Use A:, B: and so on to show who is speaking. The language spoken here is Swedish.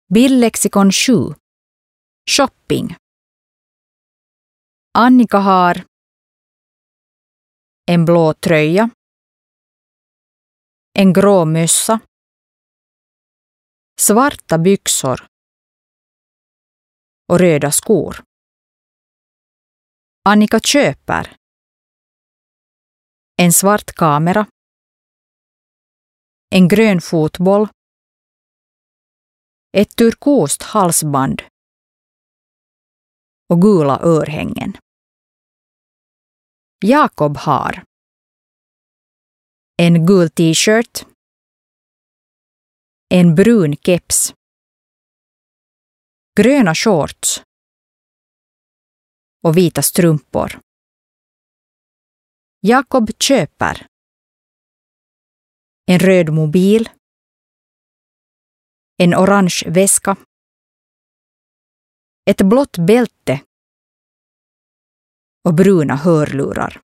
A: Bildlexikon 7. Shopping. Annika har en blå tröja, en grå mössa, svarta byxor och röda skor. Annika köper en svart kamera, en grön fotboll, ett turkost halsband och gula örhängen. Jakob har en gul t-shirt, en brun keps, gröna shorts och vita strumpor. Jakob köper en röd mobil, en orange väska, ett blått bälte och bruna hörlurar.